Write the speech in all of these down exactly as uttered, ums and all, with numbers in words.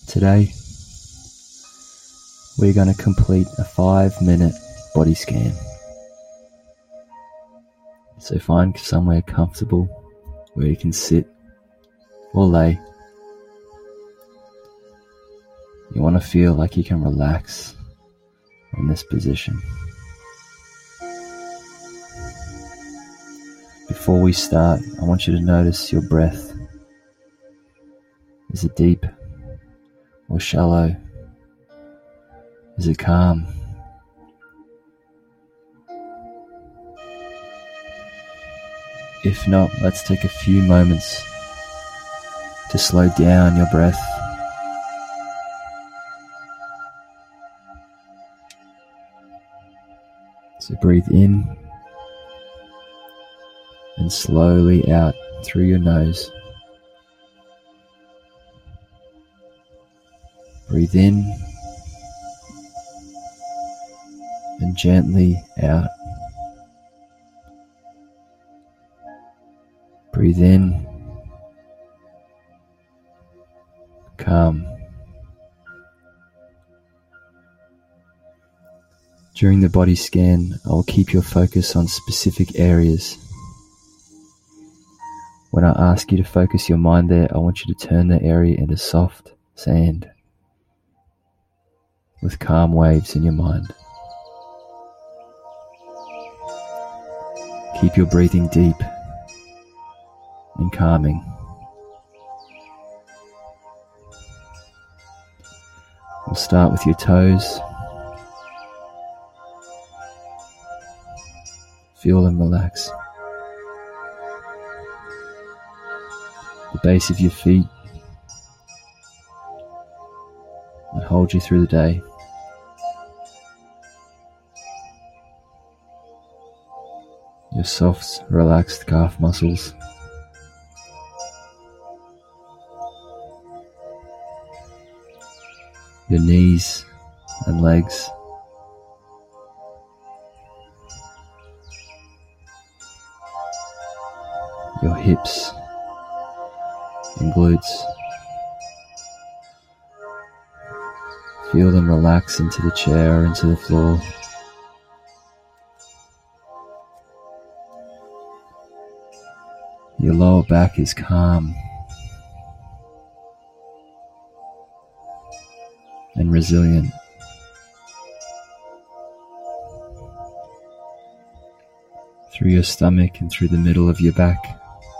Today, we're going to complete a five minute body scan. So find somewhere comfortable where you can sit or lay. You want to feel like you can relax in this position. Before we start, I want you to notice your breath. Is it deep or shallow? Is it calm? If not, let's take a few moments to slow down your breath. So breathe in and slowly out through your nose. Breathe in and gently out. Breathe in, calm. During the body scan, I will keep your focus on specific areas. When I ask you to focus your mind there, I want you to turn the area into soft sand with calm waves in your mind. Keep your breathing deep and calming. We'll start with your toes. Feel them relax. The base of your feet that hold you through the day. Your soft, relaxed calf muscles. Your knees and legs. Your hips and glutes. Feel them relax into the chair or into the floor. Your lower back is calm and resilient. Through your stomach and through the middle of your back.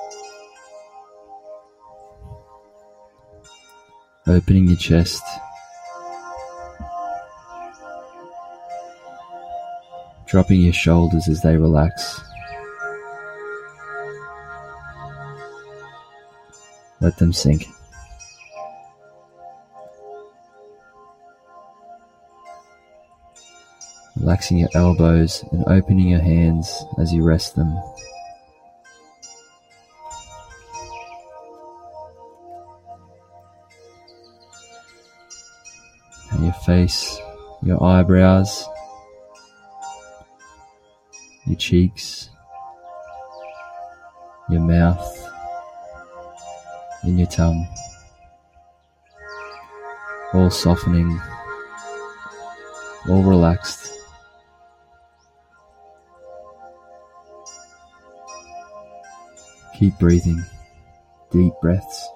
Opening your chest. Dropping your shoulders as they relax. Let them sink. Relaxing your elbows and opening your hands as you rest them. And your face, your eyebrows, your cheeks, your mouth, and your tongue, all softening, all relaxed. Keep breathing deep breaths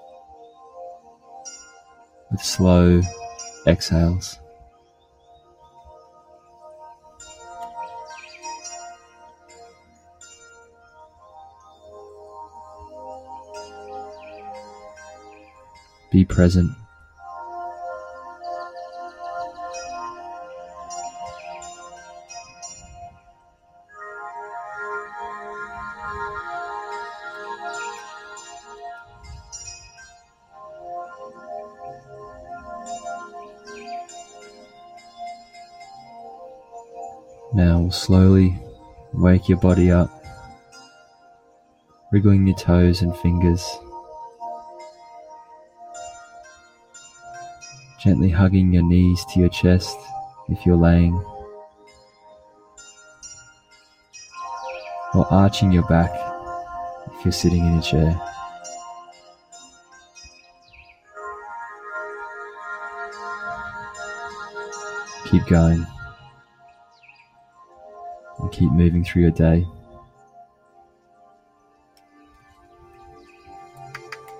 with slow exhales. Be present. Now we'll slowly wake your body up, wriggling your toes and fingers, gently hugging your knees to your chest if you're laying, or arching your back if you're sitting in a chair. keep going and keep moving through your day.